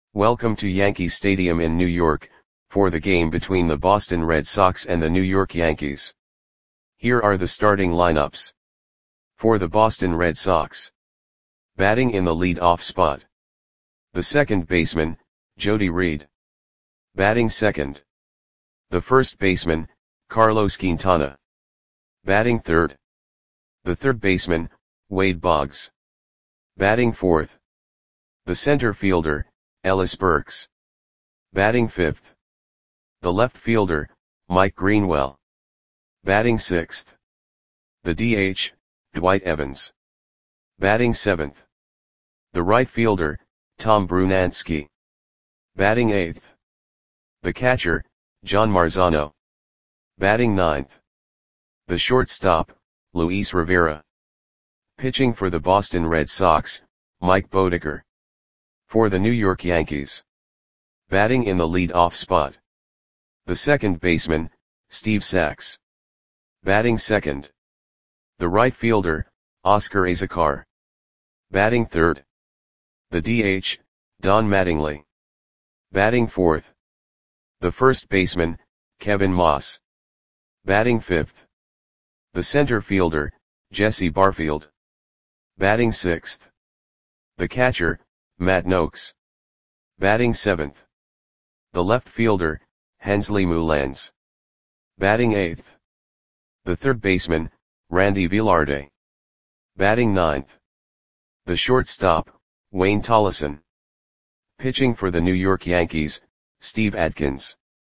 Welcome to Yankee Stadium in New York, for the game between the Boston Red Sox and the New York Yankees. Here are the starting lineups. For the Boston Red Sox. Batting in the lead-off spot. The second baseman, Jody Reed. Batting second. The first baseman, Carlos Quintana. Batting third. The third baseman, Wade Boggs. Batting fourth. The center fielder, Ellis Burks. Batting fifth. The left fielder, Mike Greenwell. Batting sixth. The DH, Dwight Evans. Batting seventh. The right fielder, Tom Brunansky. Batting eighth. The catcher, John Marzano. Batting ninth. The shortstop, Luis Rivera. Pitching for the Boston Red Sox, Mike Boddicker. For the New York Yankees. Batting in the lead-off spot. The second baseman, Steve Sax. Batting second. The right fielder, Oscar Azocar. Batting third. The DH, Don Mattingly. Batting fourth. The first baseman, Kevin Moss. Batting fifth. The center fielder, Jesse Barfield. Batting sixth. The catcher, Matt Noakes. Batting seventh. The left fielder, Hensley Mullins. Batting eighth. The third baseman, Randy Velarde. Batting ninth. The shortstop, Wayne Tolleson. Pitching for the New York Yankees, Steve Adkins.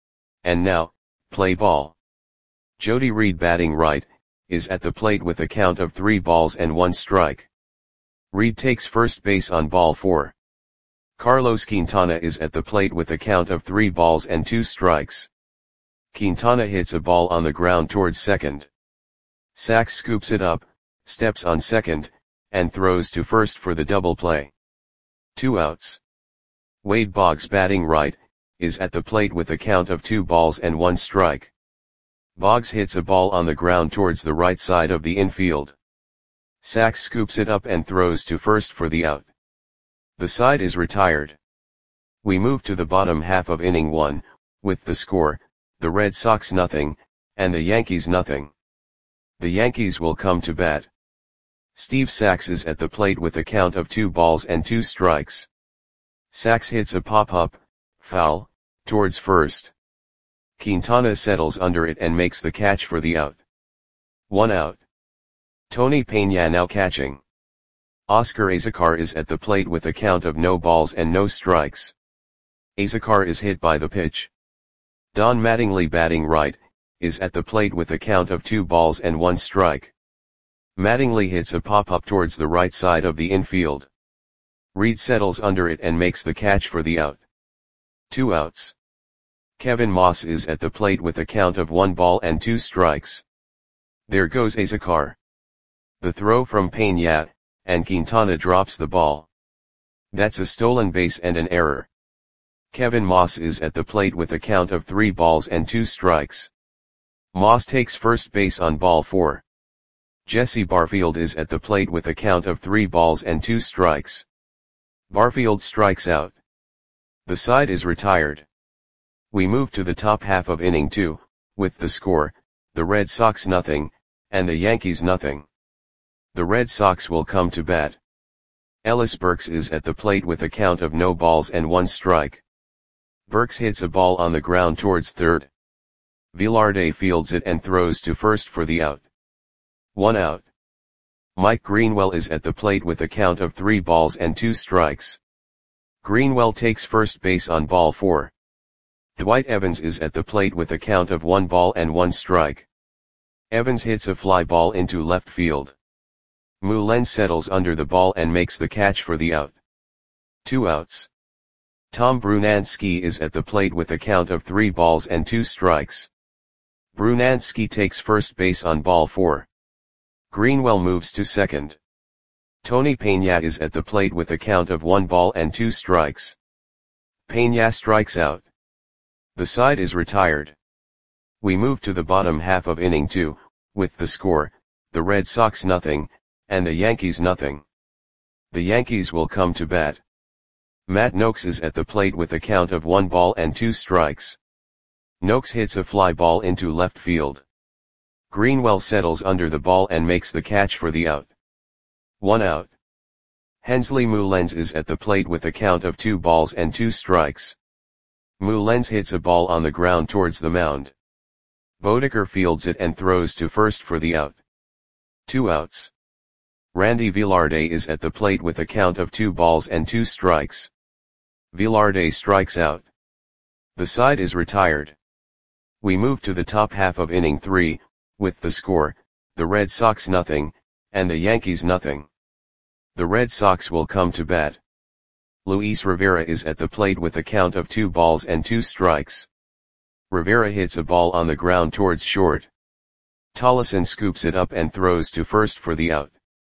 And now, play ball. Jody Reed batting right, is at the plate with a count of 3 balls and 1 strike. Reed takes first base on ball 4. Carlos Quintana is at the plate with a count of 3 balls and 2 strikes. Quintana hits a ball on the ground towards second. Sax scoops it up, steps on second, and throws to first for the double play. 2 outs. Wade Boggs batting right, is at the plate with a count of 2 balls and 1 strike. Boggs hits a ball on the ground towards the right side of the infield. Sax scoops it up and throws to first for the out. The side is retired. We move to the bottom half of inning 1, with the score, the Red Sox nothing, and the Yankees nothing. The Yankees will come to bat. Steve Sax is at the plate with a count of 2 balls and 2 strikes. Sax hits a pop-up, foul, towards first. Quintana settles under it and makes the catch for the out. 1 out. Tony Peña now catching. Oscar Azocar is at the plate with a count of no balls and no strikes. Azocar is hit by the pitch. Don Mattingly batting right, is at the plate with a count of 2 balls and 1 strike. Mattingly hits a pop-up towards the right side of the infield. Reed settles under it and makes the catch for the out. 2 outs. Kevin Moss is at the plate with a count of 1 ball and 2 strikes. There goes Azocar. The throw from Peña, and Quintana drops the ball. That's a stolen base and an error. Kevin Moss is at the plate with a count of 3 balls and 2 strikes. Moss takes first base on ball 4. Jesse Barfield is at the plate with a count of 3 balls and 2 strikes. Barfield strikes out. The side is retired. We move to the top half of inning 2, with the score, the Red Sox nothing, and the Yankees nothing. The Red Sox will come to bat. Ellis Burks is at the plate with a count of no balls and 1 strike. Burks hits a ball on the ground towards third. Velarde fields it and throws to first for the out. 1 out. Mike Greenwell is at the plate with a count of 3 balls and 2 strikes. Greenwell takes first base on ball 4. Dwight Evans is at the plate with a count of 1 ball and 1 strike. Evans hits a fly ball into left field. Mullins settles under the ball and makes the catch for the out. 2 outs. Tom Brunansky is at the plate with a count of 3 balls and 2 strikes. Brunansky takes first base on ball 4. Greenwell moves to second. Tony Peña is at the plate with a count of 1 ball and 2 strikes. Peña strikes out. The side is retired. We move to the bottom half of inning 2, with the score, the Red Sox nothing, and the Yankees nothing. The Yankees will come to bat. Matt Noakes is at the plate with a count of 1 ball and 2 strikes. Noakes hits a fly ball into left field. Greenwell settles under the ball and makes the catch for the out. 1 out. Hensley Mullens is at the plate with a count of 2 balls and 2 strikes. Mullens hits a ball on the ground towards the mound. Bodeker fields it and throws to first for the out. 2 outs. Randy Velarde is at the plate with a count of 2 balls and 2 strikes. Velarde strikes out. The side is retired. We move to the top half of inning 3, with the score, the Red Sox nothing, and the Yankees nothing. The Red Sox will come to bat. Luis Rivera is at the plate with a count of 2 balls and 2 strikes. Rivera hits a ball on the ground towards short. Tollefson scoops it up and throws to first for the out.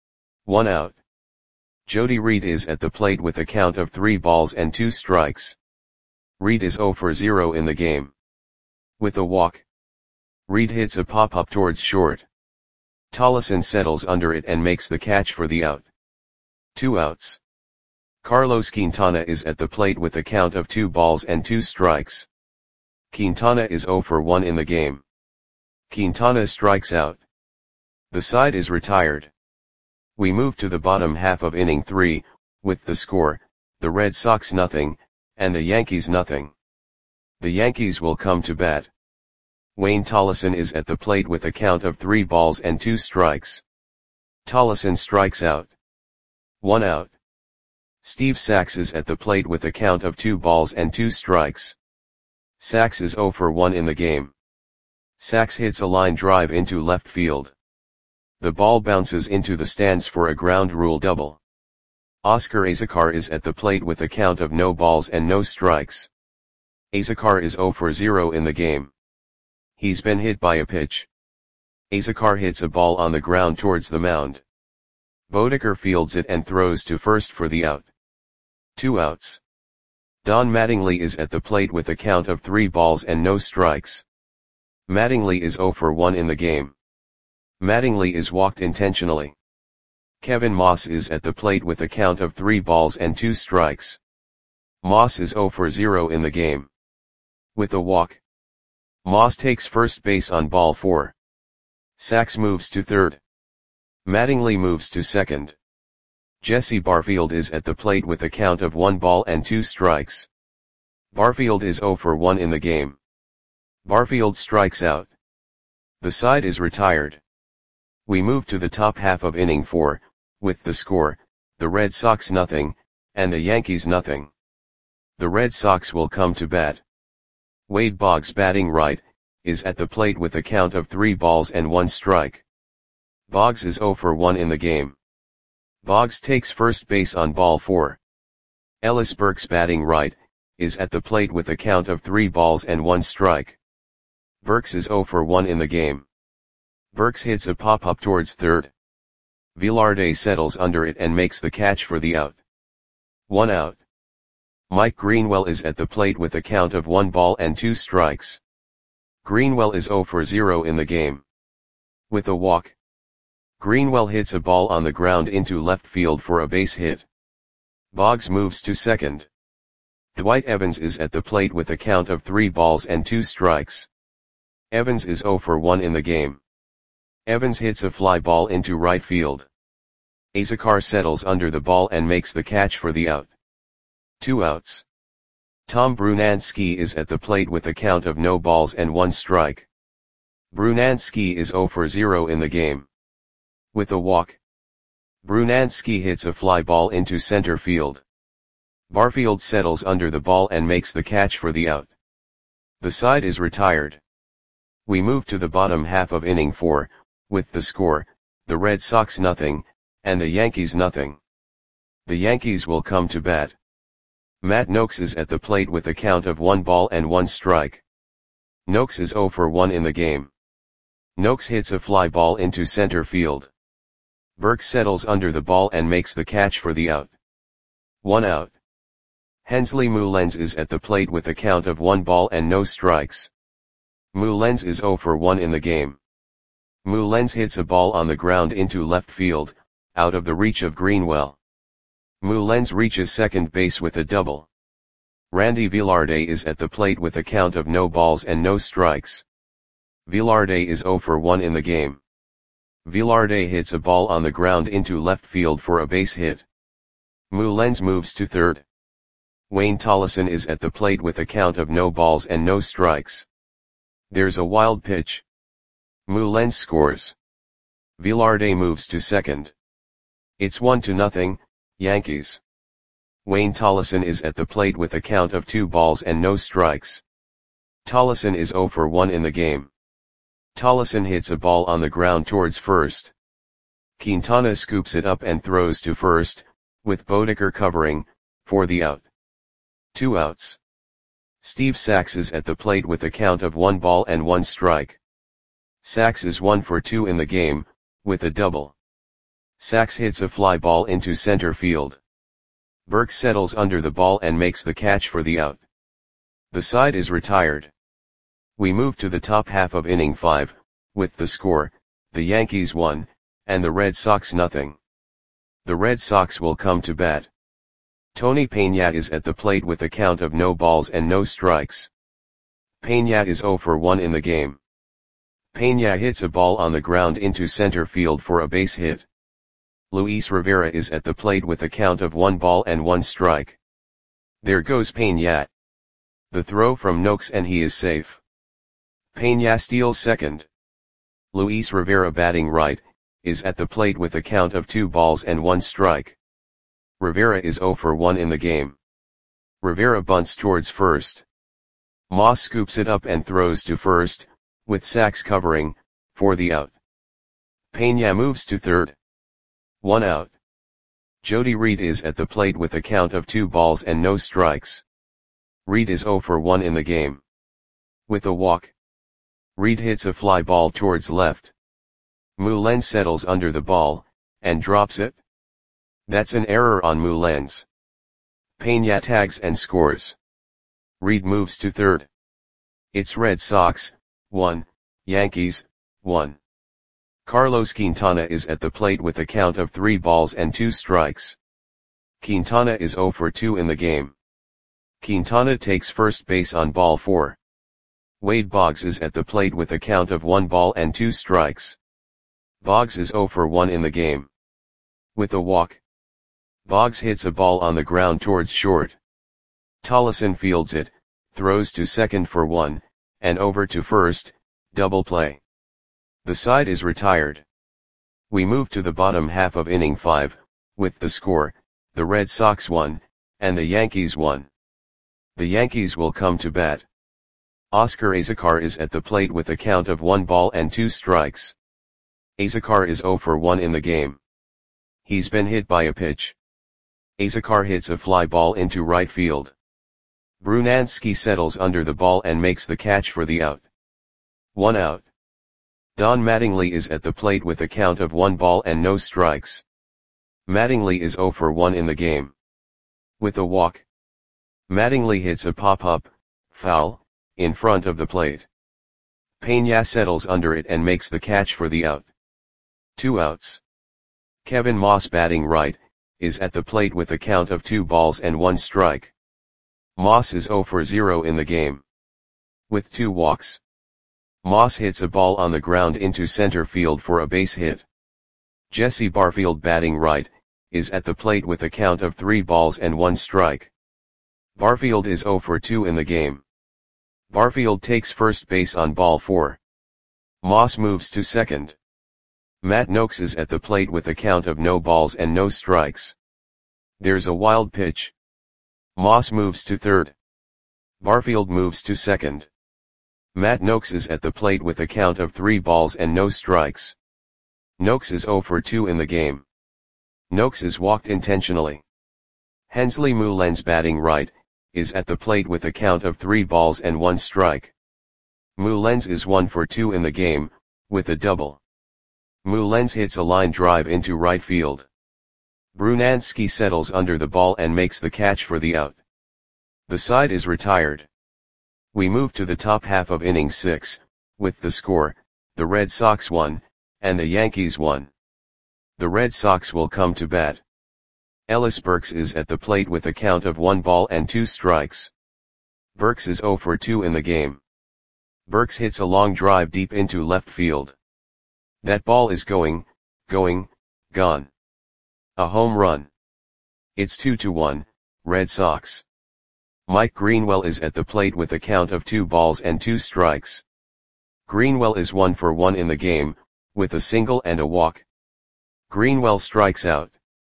1 out. Jody Reed is at the plate with a count of 3 balls and 2 strikes. Reed is 0 for 0 in the game. With a walk. Reed hits a pop-up towards short. Tollefson settles under it and makes the catch for the out. 2 outs. Carlos Quintana is at the plate with a count of 2 balls and 2 strikes. Quintana is 0 for 1 in the game. Quintana strikes out. The side is retired. We move to the bottom half of inning 3, with the score, the Red Sox nothing, and the Yankees nothing. The Yankees will come to bat. Wayne Tollefson is at the plate with a count of 3 balls and 2 strikes. Tollefson strikes out. 1 out. Steve Sax is at the plate with a count of 2 balls and 2 strikes. Sax is 0 for 1 in the game. Sax hits a line drive into left field. The ball bounces into the stands for a ground rule double. Oscar Azocar is at the plate with a count of no balls and no strikes. Azocar is 0 for 0 in the game. He's been hit by a pitch. Azocar hits a ball on the ground towards the mound. Bodeker fields it and throws to first for the out. 2 outs. Don Mattingly is at the plate with a count of 3 balls and no strikes. Mattingly is 0 for 1 in the game. Mattingly is walked intentionally. Kevin Moss is at the plate with a count of 3 balls and 2 strikes. Moss is 0 for 0 in the game. With a walk. Moss takes first base on ball 4. Sax moves to third. Mattingly moves to second. Jesse Barfield is at the plate with a count of 1 ball and 2 strikes. Barfield is 0 for 1 in the game. Barfield strikes out. The side is retired. We move to the top half of inning 4, with the score, the Red Sox nothing, and the Yankees nothing. The Red Sox will come to bat. Wade Boggs batting right, is at the plate with a count of 3 balls and 1 strike. Boggs is 0 for 1 in the game. Boggs takes first base on ball 4. Ellis Burks batting right, is at the plate with a count of 3 balls and 1 strike. Burks is 0 for 1 in the game. Burks hits a pop-up towards third. Velarde settles under it and makes the catch for the out. 1 out. Mike Greenwell is at the plate with a count of 1 ball and 2 strikes. Greenwell is 0 for 0 in the game. With a walk. Greenwell hits a ball on the ground into left field for a base hit. Boggs moves to second. Dwight Evans is at the plate with a count of 3 balls and 2 strikes. Evans is 0 for 1 in the game. Evans hits a fly ball into right field. Azocar settles under the ball and makes the catch for the out. 2 outs. Tom Brunansky is at the plate with a count of no balls and 1 strike. Brunansky is 0 for 0 in the game. With a walk. Brunansky hits a fly ball into center field. Barfield settles under the ball and makes the catch for the out. The side is retired. We move to the bottom half of inning 4, with the score, the Red Sox nothing, and the Yankees nothing. The Yankees will come to bat. Matt Noakes is at the plate with a count of 1 ball and 1 strike. Noakes is 0 for 1 in the game. Noakes hits a fly ball into center field. Burks settles under the ball and makes the catch for the out. 1 out. Hensley Mullens is at the plate with a count of 1 ball and no strikes. Mullens is 0 for 1 in the game. Mullens hits a ball on the ground into left field, out of the reach of Greenwell. Mullens reaches second base with a double. Randy Velarde is at the plate with a count of no balls and no strikes. Velarde is 0 for 1 in the game. Velarde hits a ball on the ground into left field for a base hit. Mullens moves to third. Wayne Tolleson is at the plate with a count of no balls and no strikes. There's a wild pitch. Mullens scores. Velarde moves to second. It's 1-0, Yankees. Wayne Tolleson is at the plate with a count of 2 balls and no strikes. Tolleson is 0 for 1 in the game. Tolleson hits a ball on the ground towards first. Quintana scoops it up and throws to first, with Bodeker covering, for the out. 2 outs. Steve Sax is at the plate with a count of 1 ball and 1 strike. Sax is 1 for 2 in the game, with a double. Sax hits a fly ball into center field. Burke settles under the ball and makes the catch for the out. The side is retired. We move to the top half of inning 5, with the score, the Yankees 1, and the Red Sox nothing. The Red Sox will come to bat. Tony Peña is at the plate with a count of no balls and no strikes. Peña is 0 for 1 in the game. Peña hits a ball on the ground into center field for a base hit. Luis Rivera is at the plate with a count of 1 ball and 1 strike. There goes Peña. The throw from Noakes and he is safe. Peña steals second. Luis Rivera batting right, is at the plate with a count of 2 balls and 1 strike. Rivera is 0 for 1 in the game. Rivera bunts towards first. Moss scoops it up and throws to first, with Sax covering, for the out. Peña moves to third. 1 out. Jody Reed is at the plate with a count of 2 balls and no strikes. Reed is 0 for 1 in the game. With a walk. Reed hits a fly ball towards left. Mullens settles under the ball, and drops it. That's an error on Mullens. Peña tags and scores. Reed moves to third. It's Red Sox, 1, Yankees, 1. Carlos Quintana is at the plate with a count of 3 balls and 2 strikes. Quintana is 0 for 2 in the game. Quintana takes first base on ball 4. Wade Boggs is at the plate with a count of 1 ball and 2 strikes. Boggs is 0 for 1 in the game. With a walk. Boggs hits a ball on the ground towards short. Tolleson fields it, throws to second for 1, and over to first, double play. The side is retired. We move to the bottom half of inning 5, with the score, the Red Sox 1, and the Yankees 1. The Yankees will come to bat. Oscar Azocar is at the plate with a count of 1 ball and 2 strikes. Azocar is 0 for 1 in the game. He's been hit by a pitch. Azocar hits a fly ball into right field. Brunansky settles under the ball and makes the catch for the out. 1 out. Don Mattingly is at the plate with a count of 1 ball and no strikes. Mattingly is 0 for 1 in the game. With a walk. Mattingly hits a pop-up, foul, in front of the plate. Peña settles under it and makes the catch for the out. 2 outs. Kevin Moss batting right, is at the plate with a count of 2 balls and 1 strike. Moss is 0 for 0 in the game. With 2 walks. Moss hits a ball on the ground into center field for a base hit. Jesse Barfield batting right, is at the plate with a count of 3 balls and 1 strike. Barfield is 0 for 2 in the game. Barfield takes first base on ball 4. Moss moves to second. Matt Noakes is at the plate with a count of no balls and no strikes. There's a wild pitch. Moss moves to third. Barfield moves to second. Matt Noakes is at the plate with a count of 3 balls and no strikes. Noakes is 0 for 2 in the game. Noakes is walked intentionally. Hensley Mullens batting right, is at the plate with a count of 3 balls and 1 strike. Mullens is 1 for 2 in the game, with a double. Mullens hits a line drive into right field. Brunansky settles under the ball and makes the catch for the out. The side is retired. We move to the top half of inning 6, with the score, the Red Sox 1, and the Yankees 1. The Red Sox will come to bat. Ellis Burks is at the plate with a count of 1 ball and 2 strikes. Burks is 0 for 2 in the game. Burks hits a long drive deep into left field. That ball is gone. A home run. It's 2-1, Red Sox. Mike Greenwell is at the plate with a count of 2 balls and 2 strikes. Greenwell is 1 for 1 in the game, with a single and a walk. Greenwell strikes out.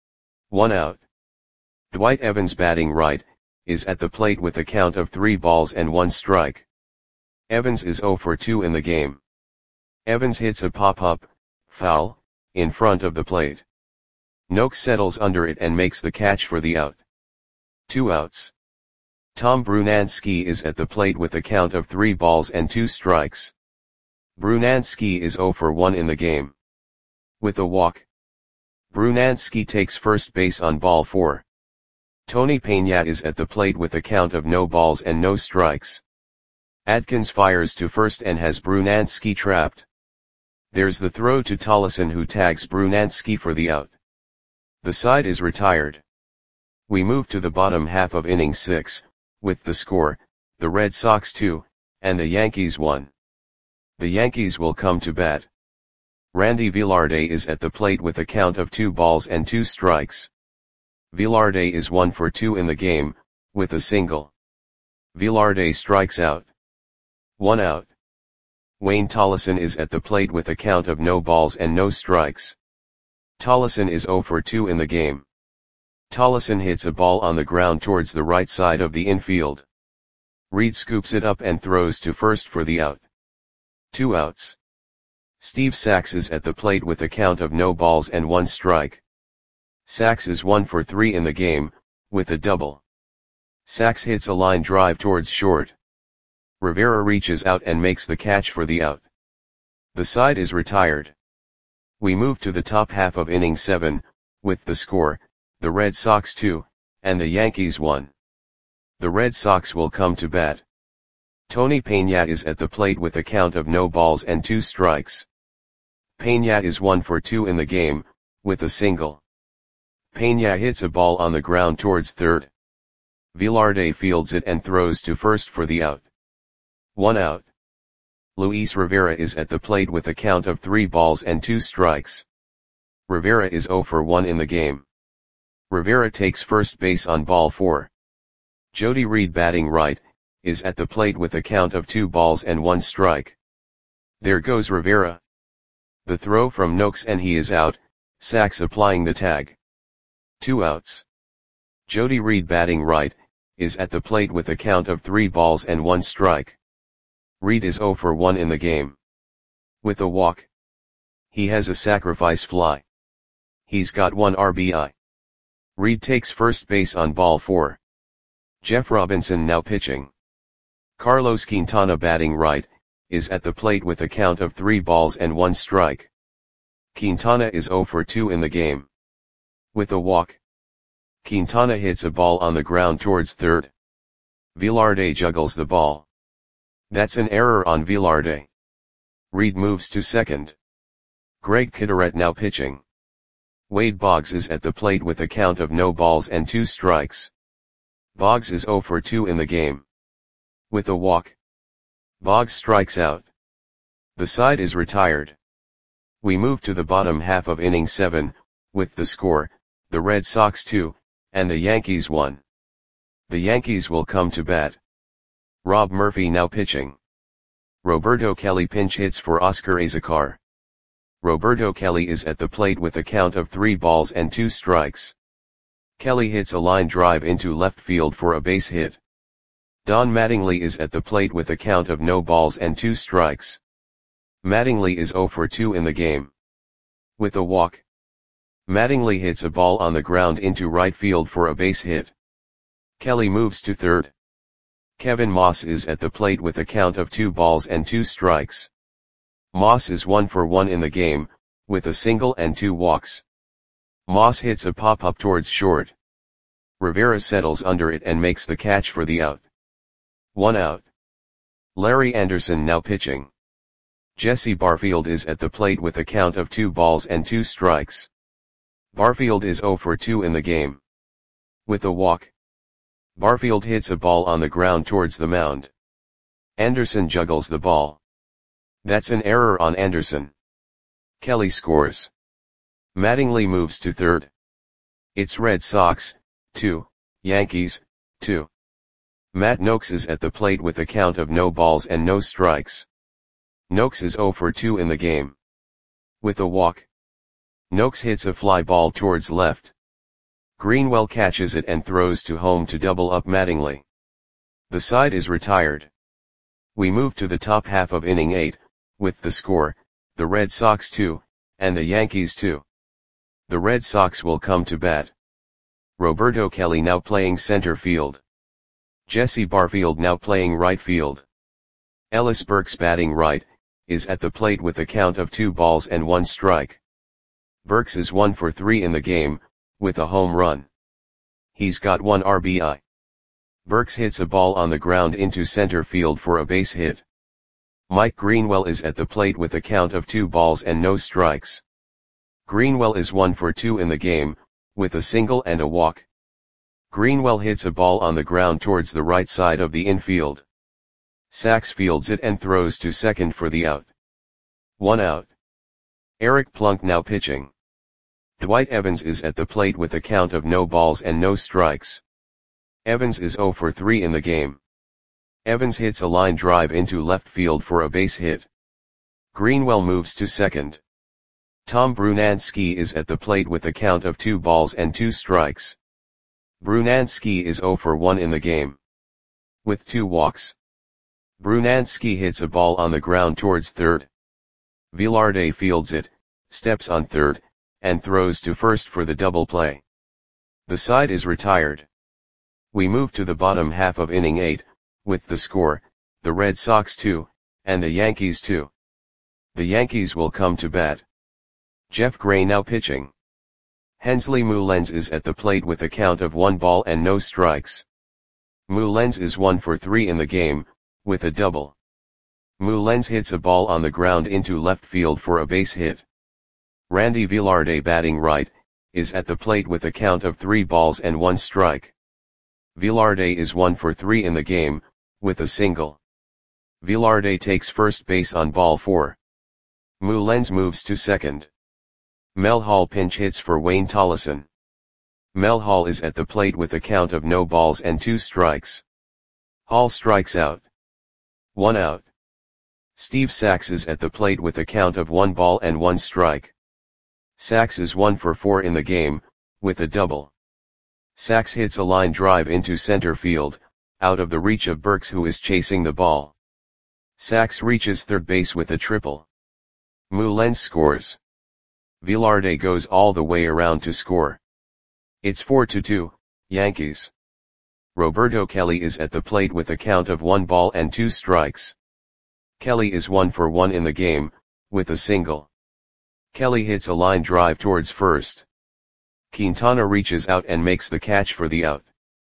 1 out. Dwight Evans, batting right, is at the plate with a count of 3 balls and 1 strike. Evans is 0 for 2 in the game. Evans hits a pop-up, foul, in front of the plate. Noakes settles under it and makes the catch for the out. 2 outs. Tom Brunansky is at the plate with a count of 3 balls and 2 strikes. Brunansky is 0 for 1 in the game. With a walk. Brunansky takes first base on ball 4. Tony Peña is at the plate with a count of no balls and no strikes. Atkins fires to first and has Brunansky trapped. There's the throw to Tollison, who tags Brunansky for the out. The side is retired. We move to the bottom half of inning 6, with the score, the Red Sox 2, and the Yankees 1. The Yankees will come to bat. Randy Velarde is at the plate with a count of 2 balls and 2 strikes. Velarde is 1 for 2 in the game, with a single. Velarde strikes out. 1 out. Wayne Tollison is at the plate with a count of no balls and no strikes. Tollison is 0 for 2 in the game. Tollison hits a ball on the ground towards the right side of the infield. Reed scoops it up and throws to first for the out. 2 outs. Steve Sax is at the plate with a count of no balls and 1 strike. Sax is 1 for 3 in the game, with a double. Sax hits a line drive towards short. Rivera reaches out and makes the catch for the out. The side is retired. We move to the top half of inning 7, with the score, the Red Sox 2, and the Yankees 1. The Red Sox will come to bat. Tony Peña is at the plate with a count of no balls and 2 strikes. Peña is 1 for 2 in the game, with a single. Peña hits a ball on the ground towards third. Velarde fields it and throws to first for the out. 1 out. Luis Rivera is at the plate with a count of 3 balls and 2 strikes. Rivera is 0 for 1 in the game. Rivera takes first base on ball 4. Jody Reed, batting right, is at the plate with a count of 2 balls and 1 strike. There goes Rivera. The throw from Noakes and he is out, Sax applying the tag. 2 outs. Jody Reed, batting right, is at the plate with a count of 3 balls and 1 strike. Reed is 0 for 1 in the game. With a walk. He has a sacrifice fly. He's got 1 RBI. Reed takes first base on ball 4. Jeff Robinson now pitching. Carlos Quintana, batting right, is at the plate with a count of 3 balls and 1 strike. Quintana is 0 for 2 in the game. With a walk. Quintana hits a ball on the ground towards third. Velarde juggles the ball. That's an error on Velarde. Reed moves to second. Greg Kideret now pitching. Wade Boggs is at the plate with a count of no balls and 2 strikes. Boggs is 0 for 2 in the game. With a walk. Boggs strikes out. The side is retired. We move to the bottom half of inning 7, with the score, the Red Sox 2, and the Yankees 1. The Yankees will come to bat. Rob Murphy now pitching. Roberto Kelly pinch hits for Oscar Azocar. Roberto Kelly is at the plate with a count of 3 balls and 2 strikes. Kelly hits a line drive into left field for a base hit. Don Mattingly is at the plate with a count of no balls and 2 strikes. Mattingly is 0 for 2 in the game. With a walk. Mattingly hits a ball on the ground into right field for a base hit. Kelly moves to third. Kevin Moss is at the plate with a count of 2 balls and 2 strikes. Moss is 1 for 1 in the game, with a single and 2 walks. Moss hits a pop-up towards short. Rivera settles under it and makes the catch for the out. 1 out. Larry Anderson now pitching. Jesse Barfield is at the plate with a count of 2 balls and 2 strikes. Barfield is 0 for 2 in the game. With a walk, Barfield hits a ball on the ground towards the mound. Anderson juggles the ball. That's an error on Anderson. Kelly scores. Mattingly moves to third. It's Red Sox, 2, Yankees, 2. Matt Noakes is at the plate with a count of no balls and no strikes. Noakes is 0 for 2 in the game. With a walk, Noakes hits a fly ball towards left. Greenwell catches it and throws to home to double up Mattingly. The side is retired. We move to the top half of inning 8, with the score, the Red Sox 2, and the Yankees 2. The Red Sox will come to bat. Roberto Kelly now playing center field. Jesse Barfield now playing right field. Ellis Burks batting right, is at the plate with a count of 2 balls and 1 strike. Burks is 1 for 3 in the game, with a home run. He's got 1 RBI. Burks hits a ball on the ground into center field for a base hit. Mike Greenwell is at the plate with a count of 2 balls and no strikes. Greenwell is 1 for 2 in the game, with a single and a walk. Greenwell hits a ball on the ground towards the right side of the infield. Sachs fields it and throws to second for the out. 1 out. Eric Plunk now pitching. Dwight Evans is at the plate with a count of no balls and no strikes. Evans is 0 for 3 in the game. Evans hits a line drive into left field for a base hit. Greenwell moves to second. Tom Brunansky is at the plate with a count of 2 balls and 2 strikes. Brunansky is 0 for 1 in the game. With 2 walks, Brunansky hits a ball on the ground towards third. Velarde fields it, steps on third, and throws to first for the double play. The side is retired. We move to the bottom half of inning 8, with the score, the Red Sox 2, and the Yankees 2. The Yankees will come to bat. Jeff Gray now pitching. Hensley Mullens is at the plate with a count of 1 ball and no strikes. Mullens is 1 for 3 in the game, with a double. Mullens hits a ball on the ground into left field for a base hit. Randy Velarde batting right, is at the plate with a count of 3 balls and 1 strike. Velarde is 1 for 3 in the game, with a single. Velarde takes first base on ball 4. Mullens moves to second. Mel Hall pinch hits for Wayne Tollison. Mel Hall is at the plate with a count of no balls and 2 strikes. Hall strikes out. 1 out. Steve Sachs is at the plate with a count of 1 ball and 1 strike. Sachs is 1 for 4 in the game, with a double. Sachs hits a line drive into center field, out of the reach of Burks who is chasing the ball. Sachs reaches third base with a triple. Mullens scores. Velarde goes all the way around to score. It's 4-2, Yankees. Roberto Kelly is at the plate with a count of 1 ball and 2 strikes. Kelly is 1 for 1 in the game, with a single. Kelly hits a line drive towards first. Quintana reaches out and makes the catch for the out.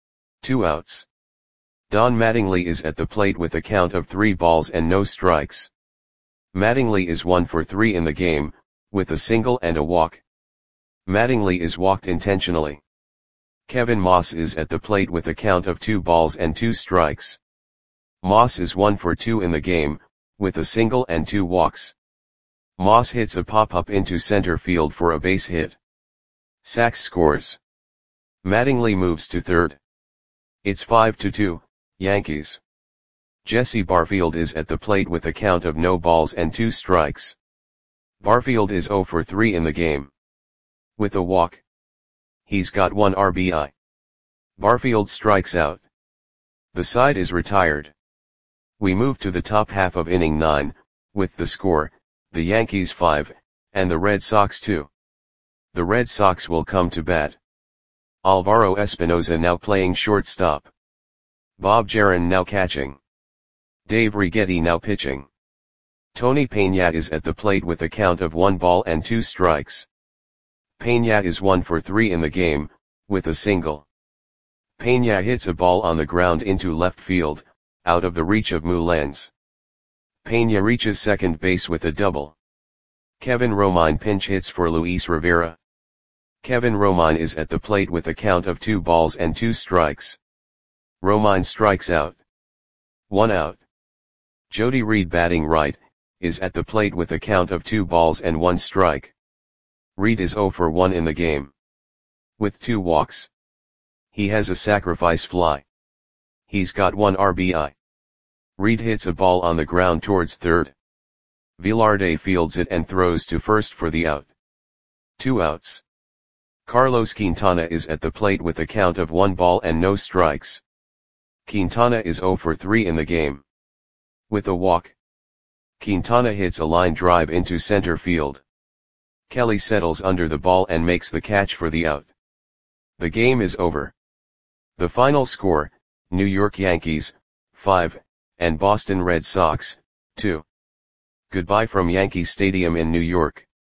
2 outs. Don Mattingly is at the plate with a count of 3 balls and no strikes. Mattingly is 1 for 3 in the game, with a single and a walk. Mattingly is walked intentionally. Kevin Moss is at the plate with a count of 2 balls and 2 strikes. Moss is 1 for 2 in the game, with a single and 2 walks. Moss hits a pop-up into center field for a base hit. Sachs scores. Mattingly moves to third. It's 5-2, Yankees. Jesse Barfield is at the plate with a count of no balls and 2 strikes. Barfield is 0 for 3 in the game. With a walk, he's got 1 RBI. Barfield strikes out. The side is retired. We move to the top half of inning 9, with the score, the Yankees 5, and the Red Sox 2. The Red Sox will come to bat. Alvaro Espinoza now playing shortstop. Bob Jaron now catching. Dave Righetti now pitching. Tony Peña is at the plate with a count of 1 ball and 2 strikes. Peña is 1 for 3 in the game, with a single. Peña hits a ball on the ground into left field, out of the reach of Mullens. Peña reaches second base with a double. Kevin Romine pinch hits for Luis Rivera. Kevin Romine is at the plate with a count of 2 balls and 2 strikes. Romine strikes out. 1 out. Jody Reed batting right, is at the plate with a count of 2 balls and 1 strike. Reed is 0 for 1 in the game. With 2 walks. He has a sacrifice fly. He's got 1 RBI. Reed hits a ball on the ground towards third. Velarde fields it and throws to first for the out. 2 outs. Carlos Quintana is at the plate with a count of 1 ball and no strikes. Quintana is 0 for 3 in the game. With a walk. Quintana hits a line drive into center field. Kelly settles under the ball and makes the catch for the out. The game is over. The final score, New York Yankees, 5, and Boston Red Sox, 2. Goodbye from Yankee Stadium in New York.